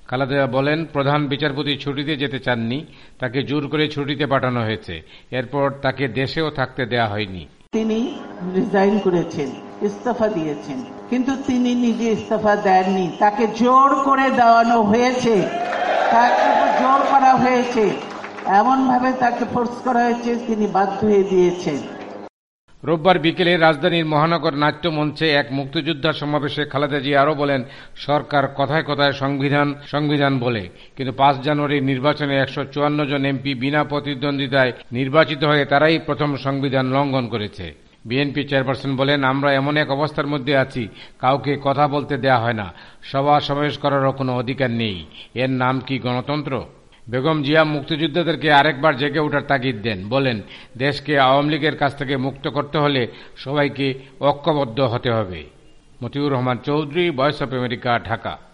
খালেদা জিয়া বলেন, প্রধান বিচারপতি ছুটিতে যেতে চাননি, তাকে জোর করে ছুটিতে পাঠানো হয়েছে। এরপর তাকে দেশেও থাকতে দেয়া হয়নি। তিনি রিজাইন করেছেন, ইস্তফা দিয়েছেন, কিন্তু তিনি নিজে ইস্তফা দেননি। তাকে জোর করে দেওয়ানো হয়েছে, তাকে জোর করা হয়েছে, এমন ভাবে তাকে ফোর্স করা হয়েছে, তিনি বাধ্য হয়ে দিয়েছেন। রোববার বিকেলে রাজধানীর মহানগর নাট্য মঞ্চে এক মুক্তিযোদ্ধা সমাবেশে খালেদা জিয়া আরও বলেন, সরকার কথায় কথায় সংবিধান সংবিধান বলে, কিন্তু 5 জানুয়ারির নির্বাচনে 154 জন এমপি বিনা প্রতিদ্বন্দ্বিতায় নির্বাচিত হয়ে তারাই প্রথম সংবিধান লঙ্ঘন করেছে। বিএনপি চেয়ারপারসন বলেন, আমরা এমন এক অবস্থার মধ্যে আছি, কাউকে কথা বলতে দেয়া হয় না, সভা সমাবেশ করারও কোনো অধিকার নেই। এর নাম কি গণতন্ত্র? বেগম জিয়া মুক্তিযোদ্ধাদেরকে আরেকবার জেগে ওঠার তাগিদ দেন, বলেন, দেশকে আওয়ামী লীগের কাছ থেকে মুক্ত করতে হলে সবাইকে ঐক্যবদ্ধ হতে হবে। Motiur Rahman Chowdhury, Voice of America, Dhaka.